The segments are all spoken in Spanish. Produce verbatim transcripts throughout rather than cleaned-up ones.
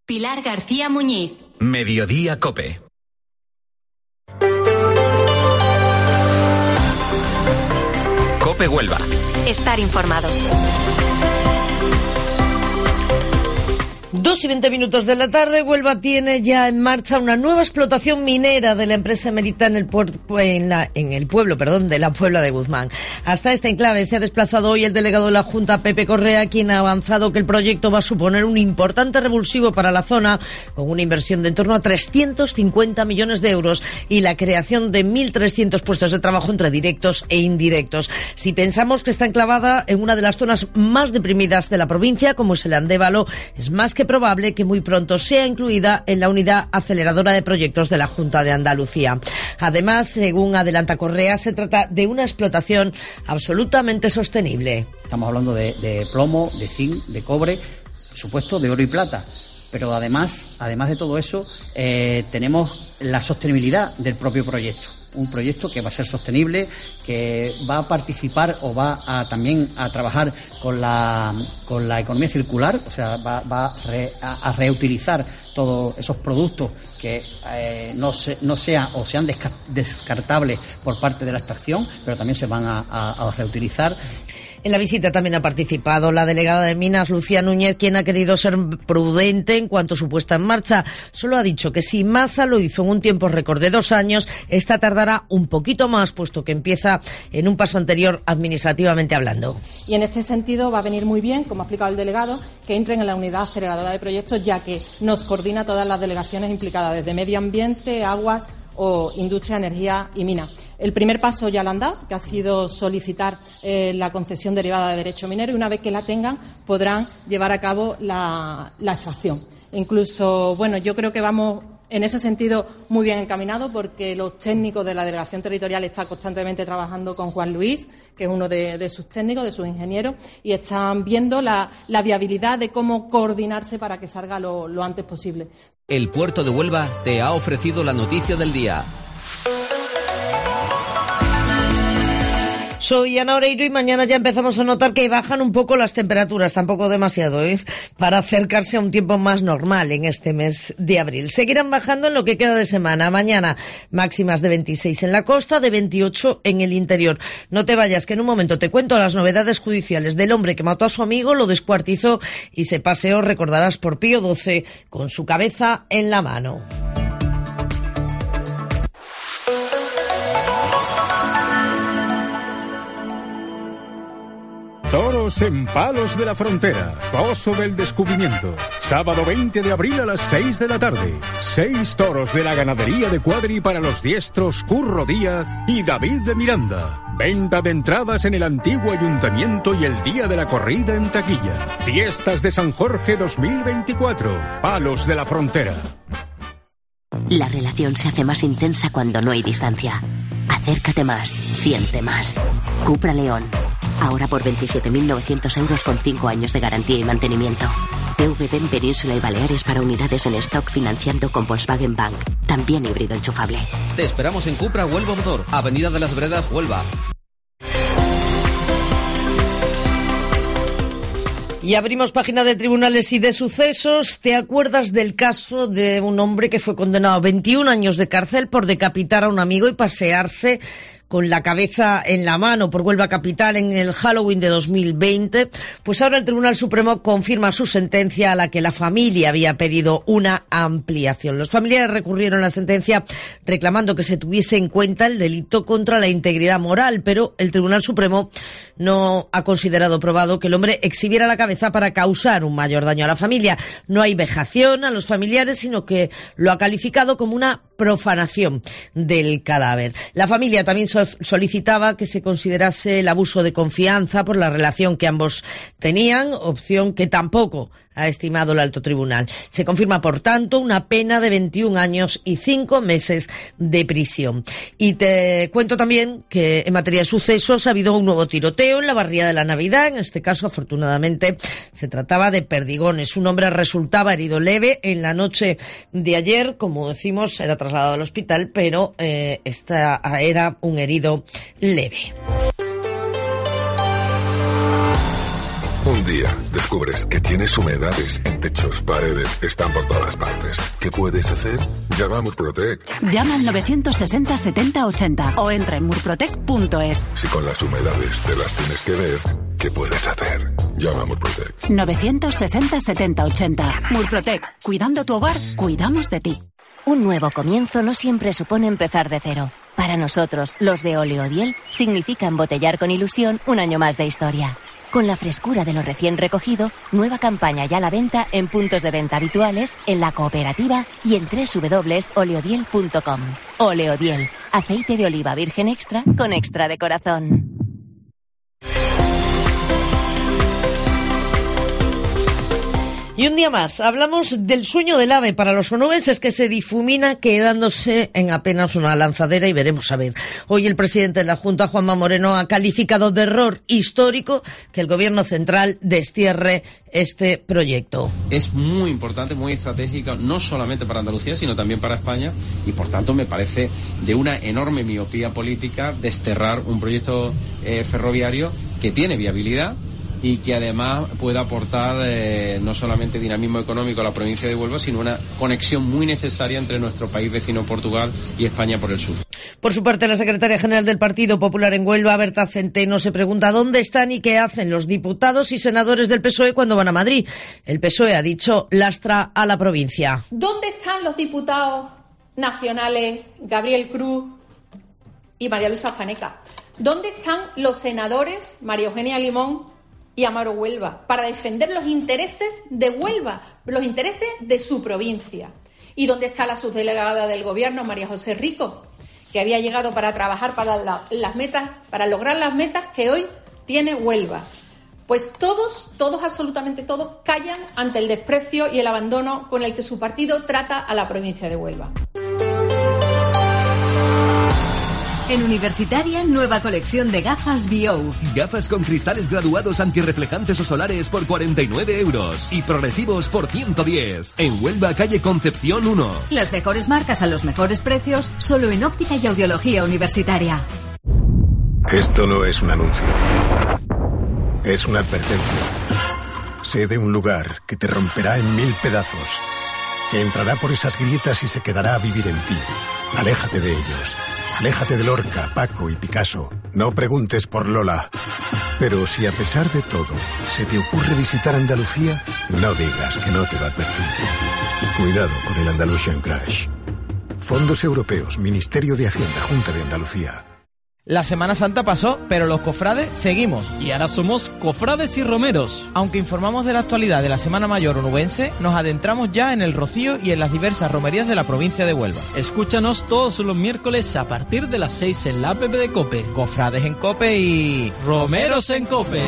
Pilar García Muñiz. Mediodía COPE. COPE Huelva. Estar informado. Dos y veinte minutos de la tarde, Huelva tiene ya en marcha una nueva explotación minera de la empresa Emerita en el, puerto, en, la, en el pueblo perdón, de la Puebla de Guzmán. Hasta este enclave se ha desplazado hoy el delegado de la Junta, Pepe Correa, quien ha avanzado que el proyecto va a suponer un importante revulsivo para la zona, con una inversión de en torno a trescientos cincuenta millones de euros y la creación de mil trescientos puestos de trabajo entre directos e indirectos. Si pensamos que está enclavada en una de las zonas más deprimidas de la provincia, como es el Andévalo, es más que probable que muy pronto sea incluida en la unidad aceleradora de proyectos de la Junta de Andalucía. Además, según adelanta Correa, se trata de una explotación absolutamente sostenible. Estamos hablando de, de plomo, de zinc, de cobre, por supuesto de oro y plata. Pero además, además de todo eso, eh, tenemos la sostenibilidad del propio proyecto. Un proyecto que va a ser sostenible, que va a participar o va a también a trabajar con la con la economía circular, o sea, va, va a, re, a, a reutilizar todos esos productos que eh, no se, no sean o sean desca- descartables por parte de la extracción, pero también se van a, a, a reutilizar. En la visita también ha participado la delegada de Minas, Lucía Núñez, quien ha querido ser prudente en cuanto a su puesta en marcha. Solo ha dicho que si Masa lo hizo en un tiempo récord de dos años, esta tardará un poquito más, puesto que empieza en un paso anterior administrativamente hablando. Y en este sentido va a venir muy bien, como ha explicado el delegado, que entren en la unidad aceleradora de proyectos, ya que nos coordina todas las delegaciones implicadas, desde medio ambiente, aguas o industria, energía y minas. El primer paso ya lo han dado, que ha sido solicitar eh, la concesión derivada de derecho minero, y una vez que la tengan podrán llevar a cabo la, la extracción. Incluso, bueno, yo creo que vamos en ese sentido muy bien encaminados, porque los técnicos de la delegación territorial están constantemente trabajando con Juan Luis, que es uno de, de sus técnicos, de sus ingenieros, y están viendo la, la viabilidad de cómo coordinarse para que salga lo, lo antes posible. El Puerto de Huelva te ha ofrecido la noticia del día. Soy Ana Oreiro y mañana ya empezamos a notar que bajan un poco las temperaturas, tampoco demasiado, ¿eh? Para acercarse a un tiempo más normal en este mes de abril. Seguirán bajando en lo que queda de semana. Mañana máximas de veintiséis en la costa, de veintiocho en el interior. No te vayas, que en un momento te cuento las novedades judiciales del hombre que mató a su amigo, lo descuartizó y se paseó, recordarás, por Pío doce con su cabeza en la mano. Toros en Palos de la Frontera, Pozo del Descubrimiento. Sábado veinte de abril a las seis de la tarde. Seis toros de la ganadería de Cuadri para los diestros Curro Díaz y David de Miranda. Venta de entradas en el antiguo ayuntamiento y el día de la corrida en taquilla. Fiestas de San Jorge dos mil veinticuatro, Palos de la Frontera. La relación se hace más intensa cuando no hay distancia. Acércate más, siente más. Cupra León. Ahora por veintisiete mil novecientos euros con cinco años de garantía y mantenimiento. P V B en Península y Baleares para unidades en stock, financiando con Volkswagen Bank. También híbrido enchufable. Te esperamos en Cupra Huelva Motor, Avenida de las Bredas, Huelva. Y abrimos página de tribunales y de sucesos. ¿Te acuerdas del caso de un hombre que fue condenado a veintiún años de cárcel por decapitar a un amigo y pasearse con la cabeza en la mano por Huelva Capital en el Halloween de dos mil veinte? Pues ahora el Tribunal Supremo confirma su sentencia, a la que la familia había pedido una ampliación. Los familiares recurrieron a la sentencia reclamando que se tuviese en cuenta el delito contra la integridad moral, pero el Tribunal Supremo no ha considerado probado que el hombre exhibiera la cabeza para causar un mayor daño a la familia. No hay vejación a los familiares, sino que lo ha calificado como una profanación del cadáver. La familia también solicitaba que se considerase el abuso de confianza por la relación que ambos tenían, opción que tampoco ha estimado el alto tribunal. Se confirma, por tanto, una pena de veintiún años y cinco meses de prisión. Y te cuento también que en materia de sucesos ha habido un nuevo tiroteo en la barriada de la Navidad. En este caso, afortunadamente, se trataba de perdigones. Un hombre resultaba herido leve en la noche de ayer. Como decimos, era trasladado al hospital, pero eh, esta era un herido leve. Un Un día descubres que tienes humedades en techos, paredes, están por todas partes. ¿Qué puedes hacer? Llama a Murprotec. Llama al novecientos sesenta setenta ochenta o entra en murprotec punto es. Si con las humedades te las tienes que ver, ¿qué puedes hacer? Llama a Murprotec. novecientos sesenta setenta ochenta. Murprotec. Cuidando tu hogar, cuidamos de ti. Un nuevo comienzo no siempre supone empezar de cero. Para nosotros, los de Oleodiel, significa embotellar con ilusión un año más de historia. Con la frescura de lo recién recogido, nueva campaña ya a la venta en puntos de venta habituales, en la cooperativa y en doble u doble u doble u punto oleodiel punto com. Oleodiel, aceite de oliva virgen extra con extra de corazón. Y un día más, hablamos del sueño del ave para los onubenses que se difumina quedándose en apenas una lanzadera y veremos a ver. Hoy el presidente de la Junta, Juanma Moreno, ha calificado de error histórico que el gobierno central destierre este proyecto. Es muy importante, muy estratégico, no solamente para Andalucía, sino también para España y por tanto me parece de una enorme miopía política desterrar un proyecto eh, ferroviario que tiene viabilidad y que además pueda aportar eh, no solamente dinamismo económico a la provincia de Huelva, sino una conexión muy necesaria entre nuestro país vecino Portugal y España por el sur. Por su parte, la secretaria general del Partido Popular en Huelva, Berta Centeno, se pregunta dónde están y qué hacen los diputados y senadores del P S O E cuando van a Madrid. El P S O E, ha dicho, lastra a la provincia. ¿Dónde están los diputados nacionales Gabriel Cruz y María Luisa Faneca? ¿Dónde están los senadores María Eugenia Limón y Amaro Huelva para defender los intereses de Huelva, los intereses de su provincia? ¿Y dónde está la subdelegada del Gobierno, María José Rico, que había llegado para trabajar para la, las metas, para lograr las metas que hoy tiene Huelva? Pues todos, todos, absolutamente todos, callan ante el desprecio y el abandono con el que su partido trata a la provincia de Huelva. En Universitaria, nueva colección de gafas B O. Gafas con cristales graduados antirreflejantes o solares por cuarenta y nueve euros y progresivos por ciento diez. En Huelva, calle Concepción uno. Las mejores marcas a los mejores precios, solo en óptica y audiología universitaria. Esto no es un anuncio. Es una advertencia. Sé de un lugar que te romperá en mil pedazos, que entrará por esas grietas y se quedará a vivir en ti. Aléjate de ellos. Aléjate de Lorca, Paco y Picasso. No preguntes por Lola. Pero si a pesar de todo se te ocurre visitar Andalucía, no digas que no te lo advertí. Cuidado con el Andalusian Crash. Fondos Europeos, Ministerio de Hacienda, Junta de Andalucía. La Semana Santa pasó, pero los cofrades seguimos. Y ahora somos cofrades y romeros. Aunque informamos de la actualidad de la Semana Mayor onubense, nos adentramos ya en el Rocío y en las diversas romerías de la provincia de Huelva. Escúchanos todos los miércoles a partir de las seis en la app de COPE. Cofrades en COPE y... romeros en COPE.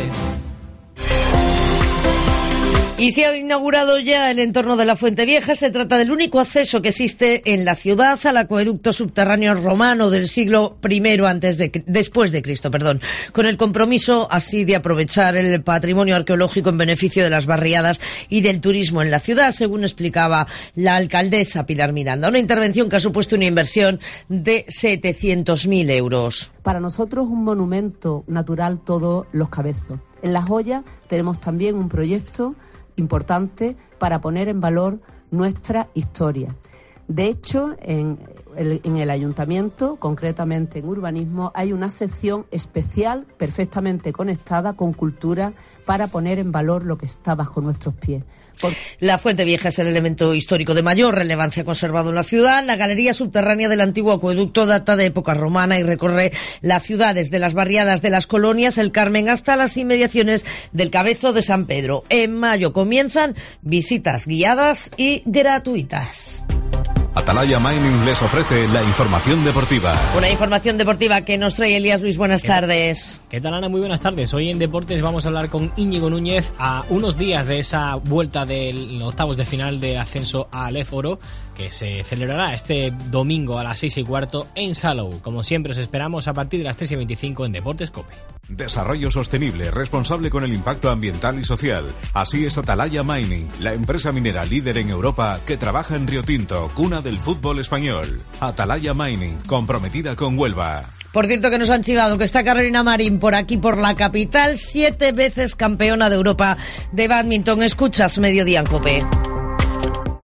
Y se ha inaugurado ya el entorno de la Fuente Vieja. Se trata del único acceso que existe en la ciudad al acueducto subterráneo romano del siglo primero antes de después de Cristo, perdón, con el compromiso así de aprovechar el patrimonio arqueológico en beneficio de las barriadas y del turismo en la ciudad, según explicaba la alcaldesa Pilar Miranda. Una intervención que ha supuesto una inversión de setecientos mil euros. Para nosotros un monumento natural todos los cabezos. En La Joya tenemos también un proyecto importante para poner en valor nuestra historia. De hecho, en el, en el ayuntamiento, concretamente en urbanismo, hay una sección especial perfectamente conectada con cultura para poner en valor lo que está bajo nuestros pies. Por... La Fuente Vieja es el elemento histórico de mayor relevancia conservado en la ciudad. La galería subterránea del antiguo acueducto data de época romana y recorre la ciudad desde las barriadas de las colonias El Carmen hasta las inmediaciones del Cabezo de San Pedro. En mayo comienzan visitas guiadas y gratuitas. Atalaya Mining les ofrece la información deportiva. Una información deportiva que nos trae Elías Luis. Buenas ¿Qué tardes. ¿Qué tal, Ana? Muy buenas tardes. Hoy en Deportes vamos a hablar con Íñigo Núñez a unos días de esa vuelta de los octavos de final de ascenso a Aleforo, que se celebrará este domingo a las seis y cuarto en Salou. Como siempre os esperamos a partir de las tres y veinticinco en Deportes COPE. Desarrollo sostenible, responsable con el impacto ambiental y social. Así es Atalaya Mining, la empresa minera líder en Europa que trabaja en Río Tinto, cuna del fútbol español. Atalaya Mining, comprometida con Huelva. Por cierto que nos han chivado que está Carolina Marín por aquí, por la capital, siete veces campeona de Europa de bádminton. Escuchas Mediodía en COPE.